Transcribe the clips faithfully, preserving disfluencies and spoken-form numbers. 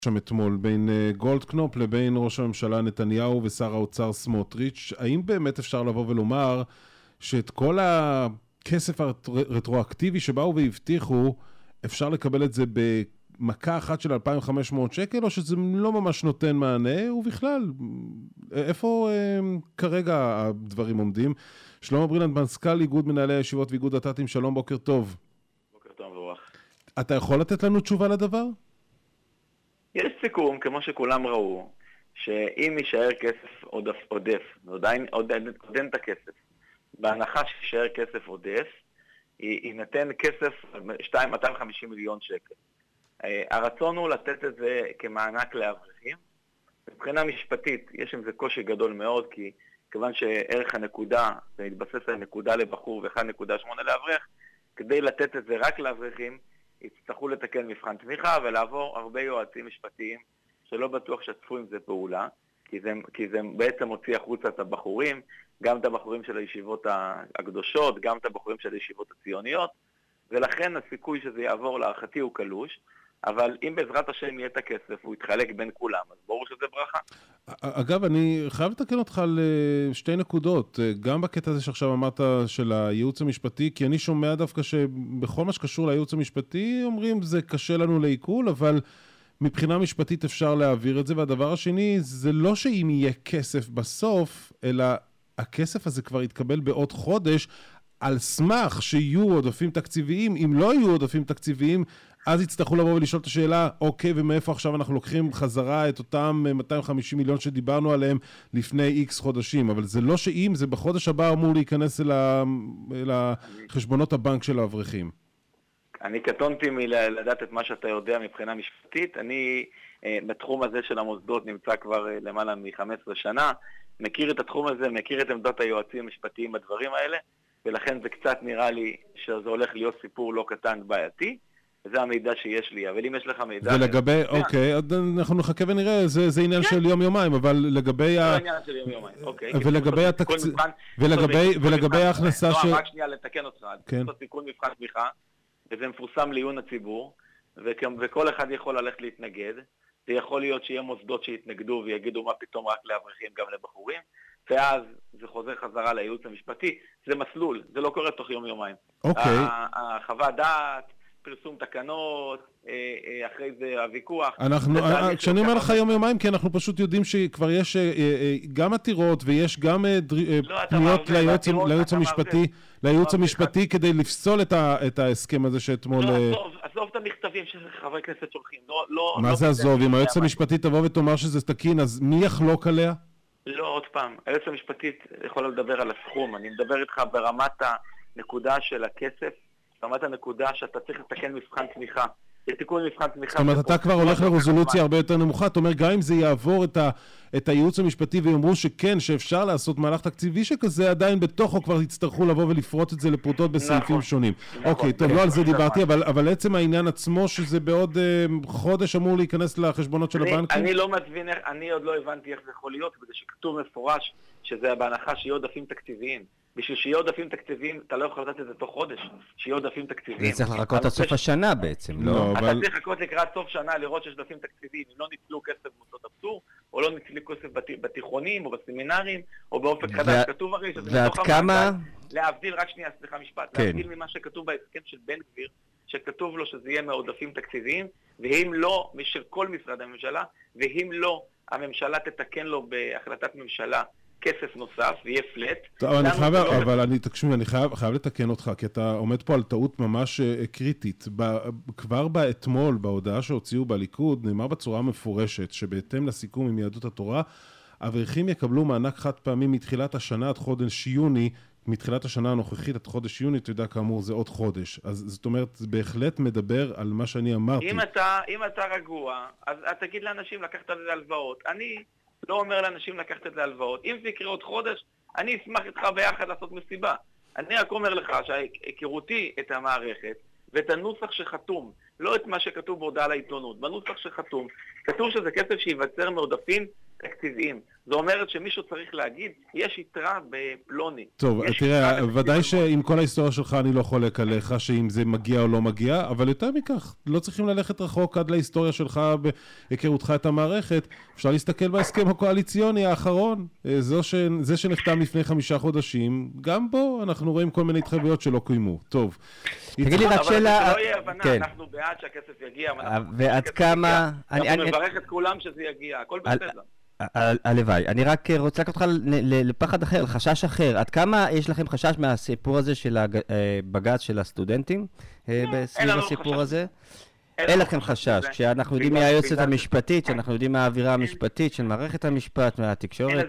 שם אתמול בין גולדקנופ לבין ראש הממשלה נתניהו ושר האוצר סמוטריץ'. האם באמת אפשר לבוא ולומר שאת כל הכסף הרטרואקטיבי שבאו והבטיחו, אפשר לקבל את זה במכה אחת של אלפיים וחמש מאות שקל, או שזה לא ממש נותן מענה? ובכלל, איפה אה, כרגע הדברים עומדים? שלמה ברילנד, מזכ"ל איגוד מנהלי הישיבות ואיגוד דת"ים, שלום, בוקר טוב. בוקר טוב ורוח. אתה יכול לתת לנו תשובה לדבר? יש סיכום, כמו שכולם ראו, שאם יישאר כסף עודף, עודף עדיין עוד אין את הכסף, בהנחה שישאר כסף עודף, יינתן כסף מאתיים וחמישים מיליון שקל. הרצון הוא לתת את זה כמענק לאברכים. מבחינה משפטית יש עם זה קושי גדול מאוד, כי כיוון שערך הנקודה, זה מתבסס על נקודה לבחור ו-אחת נקודה שמונה לאברך, כדי לתת את זה רק לאברכים, יצטרכו לתקן מבחן תמיכה ולעבור הרבה יועצים משפטיים שלא בטוח שצפו עם זה פעולה, כי זה, כי זה בעצם מוציא החוצה את הבחורים, גם את הבחורים של הישיבות הקדושות, גם את הבחורים של הישיבות הציוניות, ולכן הסיכוי שזה יעבור להערכתי הוא קלוש, אבל אם בעזרת השם יהיה את הכסף, הוא יתחלק בין כולם, אז ברור שזה ברכה. אגב, אני חייב לתקן אותך על שתי נקודות, גם בקטע הזה שעכשיו אמרת של הייעוץ המשפטי, כי אני שומע דווקא שבכל מה שקשור לייעוץ המשפטי, אומרים זה קשה לנו לעיכול, אבל מבחינה משפטית אפשר להעביר את זה, והדבר השני, זה לא שאם יהיה כסף בסוף, אלא הכסף הזה כבר יתקבל בעוד חודש, על סמך שיהיו עודפים תקציביים. אם לא יהיו עודפים תקציביים, אז יצטרכו לבוא ולשאול את השאלה, אוקיי, ומאיפה עכשיו אנחנו לוקחים חזרה את אותם מאתיים וחמישים מיליון שדיברנו עליהם לפני איקס חודשים, אבל זה לא שאם, זה בחודש הבא אמור להיכנס אל, ה... אל החשבונות הבנק של האברכים. אני קטונתי מלדעת את מה שאתה יודע מבחינה משפטית. אני בתחום הזה של המוסדות נמצא כבר למעלה מ-חמש עשרה שנה, מכיר את התחום הזה, מכיר את עמדות היועצים המשפטיים בדברים האלה, ולכן זה קצת נראה לי שזה הולך להיות סיפור לא קטן בעייתי, וזה המידע שיש לי. אבל אם יש לך מידע... ולגבי, אוקיי, אנחנו נחכה ונראה, זה עניין של יום-יומיים, אבל לגבי ה... זה עניין של יום-יומיים, אוקיי. ולגבי התקציב... ולגבי ההכנסה ש... לא, רק שנייה לתקן אותך. זה תיקון מבחן תמיכה, וזה מפורסם לעיון הציבור, וכל אחד יכול ללכת להתנגד. זה יכול להיות שיהיה מוסדות שיתנגדו ויגידו מה פתאום רק לאברכים גם לבחורים, ואז זה חוזר חזרה לייעוץ המשפטי. זה מסלול, זה לא קורה תוך יום-יומיים. אוקיי. החוות דעת, פרסום תקנות, אחרי זה הוויכוח. אנחנו, כשאני אומר לך יום-יומיים, כי אנחנו פשוט יודעים שכבר יש גם עתירות ויש גם פניות לייעוץ המשפטי, לייעוץ המשפטי כדי לפסול את ההסכם הזה שאתמול... לא, עזוב את המכתבים של חברי כנסת שולחים. מה זה עזוב? אם היועץ המשפטי תבוא ותאמר שזה תקין, אז מי יחלוק עליה? לא, עוד פעם, היועץ המשפטית יכולה לדבר על הסכום, אני מדבר איתך ברמת הנקודה של הכסף, ברמת הנקודה שאתה צריך לתקן מבחן תמיכה. לתיקון מבחן תמיכה... זאת אומרת, אתה כבר הולך לרזולוציה הרבה יותר נמוכה, אתה אומר, גם אם זה יעבור את, ה, את הייעוץ המשפטי ויאמרו שכן, שאפשר לעשות מהלך תקציבי שכזה, עדיין בתוכו כבר יצטרכו לבוא ולפרוט את זה לפרוטות בסעיפים נכון, שונים. נכון, אוקיי, טוב, לא על זה דיברתי, אבל, אבל עצם העניין עצמו שזה בעוד uh, חודש אמור להיכנס לחשבונות של אני, הבנקים? אני לא מבין, אני עוד לא הבנתי איך זה יכול להיות, בגלל שכתוב מפורש שזה בהנחה שיהיו עודפים תקציביים. בשביל שיהיו עודפים תקציביים, אתה לא יכול לדעת את זה תוך חודש, שיהיו עודפים תקציביים. זה צריך לחכות עד סוף השנה בעצם, לא? אתה צריך לחכות לקראת סוף שנה לראות שיש עודפים תקציביים, אם לא ניצלו כסף במוסדות הפטור, או לא ניצלו כסף בתיכונים, או בסמינרים, או באופק חדש, כתוב הרי שזה ועד כמה... להבדיל, רק שנייה, סליחה משפט, להבדיל ממה שכתוב בהסכם של בן גביר, שכתוב לו שזה יהיה מעודפים תקציביים, ואם לא, משל כל משרד הממשלה, ואם לא, הממשלה תתקן לו בהחלטת ממשלה כסף נוסף, ויהיה פלט. טוב, אני חייב, אבל אני, תקשיב, אני חייב, חייב לתקן אותך, כי אתה עומד פה על טעות ממש קריטית. כבר באתמול, בהודעה שהוציאו בליכוד, נאמר בצורה מפורשת, שבהתאם לסיכום עם יהדות התורה, אברכים יקבלו מענק חד פעמי מתחילת השנה עד חודש יוני, מתחילת השנה הנוכחית עד חודש יוני, אתה יודע כאמור, זה עוד חודש. אז זאת אומרת, זה בהחלט מדבר על מה שאני אמרתי. אם אתה, אם אתה רגוע, אז תגיד לאנשים לקחת את זה הלוואות. אני לא אומר לאנשים לקחת את זה הלוואות. אם זה יקרה עוד חודש, אני אשמח איתך ביחד לעשות מסיבה. אני רק אומר לך שהכירותי את המערכת ואת הנוסח שחתום, לא את מה שכתוב בהודעה לעיתונות, בנוסח שחתום, כתוב שזה כסף שיווצר מעודפים תקציביים. זו אומרת שמישהו צריך להגיד, יש יתרה בפלוני. טוב, תראה, ודאי שעם כל ההיסטוריה שלך אני לא חולק עליך, שאם זה מגיע או לא מגיע, אבל יותר מכך, לא צריכים ללכת רחוק עד להיסטוריה שלך בהיכרותך את המערכת. אפשר להסתכל בהסכם הקואליציוני האחרון, זה שנחתם לפני חמישה חודשים, גם בו אנחנו רואים כל מיני התחייבויות שלא קוימו. טוב. תגיד לי רק שאלה... אבל לא יהיה הבנה, אנחנו בעד שהכסף יגיע. ועד כמה... אנחנו מברך את כולם שזה יגיע, הכל בסדר. הלוואי. אני רק רוצה לקחת אותך לפחד אחר, לחשש אחר. עד כמה יש לכם חשש מהסיפור הזה של הבג"ץ של הסטודנטים בסביב הסיפור הזה? אין לכם חשש. כשאנחנו יודעים מהיועצת המשפטית, כשאנחנו יודעים מהאווירה המשפטית של מערכת המשפט, מהתקשורת.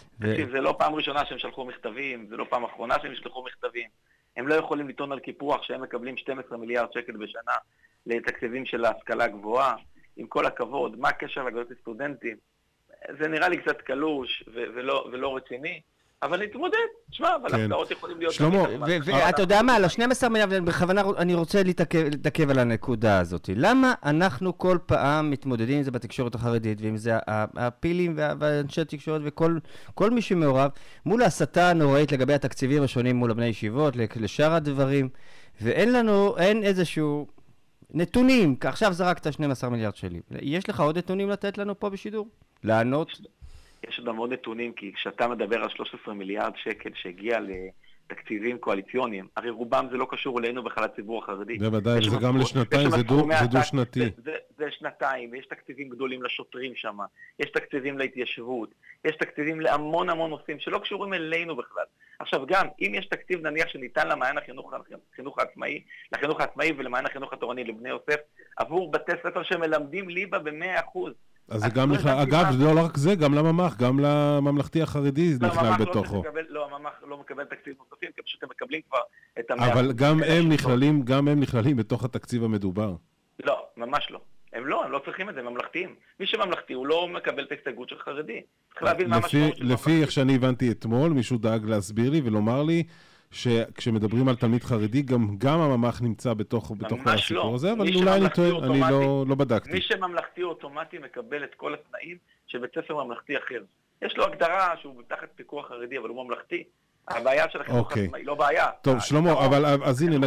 זה לא פעם ראשונה שהם שלחו מכתבים, זה לא פעם אחרונה שהם שלחו מכתבים. הם לא יכולים לטעון על קיפוח שהם מקבלים שנים עשר מיליארד שקל בשנה לתקציבים של ההשכלה גבוהה. עם כל הכבוד, מה הקשר לאגודות הסטודנטים? זה נראה לי קצת קלוש ולא, ולא רציני, אבל נתמודד, תשמע, אבל כן. הפתעות יכולים להיות... שלמה, ואתה יודע מה, ל-שנים עשר מיליארד, בכוונה אני רוצה להתעכב על הנקודה הזאת. למה אנחנו כל פעם מתמודדים עם זה בתקשורת החרדית, ועם זה הפילים ואנשי התקשורת וכל מי שמעורב, מול ההסתה הנוראית לגבי התקציבים השונים מול הבני ישיבות, לשאר הדברים, ואין לנו, אין איזשהו... נתונים, כי עכשיו זרקת שנים עשר מיליארד שלי. יש לך עוד נתונים לתת לנו פה בשידור? לענות? יש עוד מאוד נתונים, כי כשאתה מדבר על שלושה עשר מיליארד שקל שהגיע לתקציבים קואליציוניים, הרי רובם זה לא קשור אלינו בכלל לציבור החרדי. בוודאי, זה גם לשנתיים, זה דו-שנתי. זה שנתיים, ויש תקציבים גדולים לשוטרים שם, יש תקציבים להתיישבות, יש תקציבים להמון המון נושאים שלא קשורים אלינו בכלל. עכשיו גם, אם יש תקציב נניח שניתן למעיין החינוך, החינוך העצמאי, לחינוך העצמאי ולמעיין החינוך התורני לבני יוסף, עבור בתי ספר שמלמדים ליבה ב-מאה אחוז. אז זה גם נכלל, אגב, לא רק זה, גם לממ"ח, גם לממלכתי החרדי זה נכלל בתוכו. לא, הממ"ח לא מקבל תקציב נוספים, כי פשוט הם מקבלים כבר את המאה. אבל גם הם נכללים, גם הם נכללים בתוך התקציב המדובר. לא, ממש לא. הם לא, הם לא צריכים את זה, הם ממלכתיים. מי שממלכתי, הוא לא מקבל את ההסתייגות של חרדי. צריך להבין מה המשמעות של ממלכתי. לפי איך שאני הבנתי אתמול, מישהו דאג להסביר לי ולומר לי, שכשמדברים על תלמיד חרדי, גם, גם הממ"ח נמצא בתוך, בתוך הסיפור הזה, אבל אולי אני טועה, אני לא, לא בדקתי. מי שממלכתי אוטומטי מקבל את כל התנאים של בית ספר ממלכתי אחר. יש לו הגדרה שהוא תחת פיקוח חרדי, אבל הוא ממלכתי. הבעיה של החינוך העצמאי, לא בעיה. טוב, שלמה, אבל אז הנה,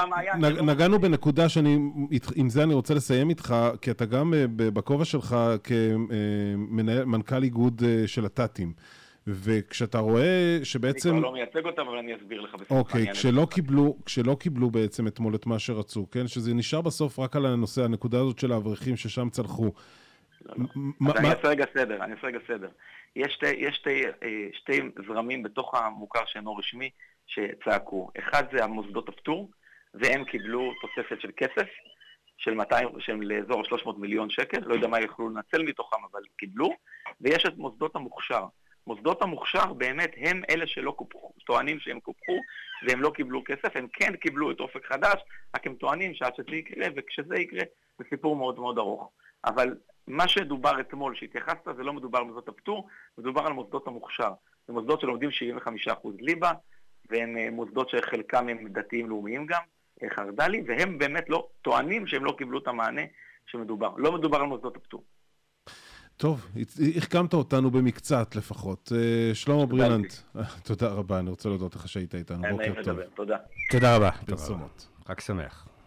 נגענו בנקודה שאני, עם זה אני רוצה לסיים איתך, כי אתה גם בכובע שלך כמנכ"ל איגוד של הת"תים. וכשאתה רואה שבעצם... אני כבר לא מייצג אותם, אבל אני אסביר לך בסוף. אוקיי, כשלא קיבלו, כשלא קיבלו בעצם אתמול את מה שרצו, כן? שזה נשאר בסוף רק על הנושא, הנקודה הזאת של האברכים ששם צלחו. אני אעשה רגע סדר, אני אעשה רגע סדר. יש שתי זרמים בתוך המוכר שאינו רשמי שצעקו. אחד זה המוסדות הפטור, והם קיבלו תוספת של כסף, של מאתיים, שהם לאזור שלוש מאות מיליון שקל, לא יודע מה יכלו לנצל מתוכם, אבל קיבלו, ויש את מוסדות המוכשר. מוסדות המוכשר באמת הם אלה שלא קופחו, טוענים שהם קופחו והם לא קיבלו כסף, הם כן קיבלו את אופק חדש, רק הם טוענים שעד שזה יקרה, וכשזה יקרה זה סיפור מאוד מאוד ארוך. אבל מה שדובר אתמול, שהתייחסת, זה לא מדובר על מוסדות הפטור, מדובר על מוסדות המוכשר. זה מוסדות שלומדים שבעים וחמישה אחוז ליבה, והם מוסדות שחלקם הם דתיים לאומיים גם, חרד"לי, והם באמת לא טוענים שהם לא קיבלו את המענה שמדובר. לא מדובר על מוסדות הפטור. טוב, החכמת אותנו במקצת לפחות. שלמה ברילנט, תודה רבה, אני רוצה להודות לך שהיית איתנו. בוקר טוב. תודה. תודה רבה. פרסומות. רק שמח.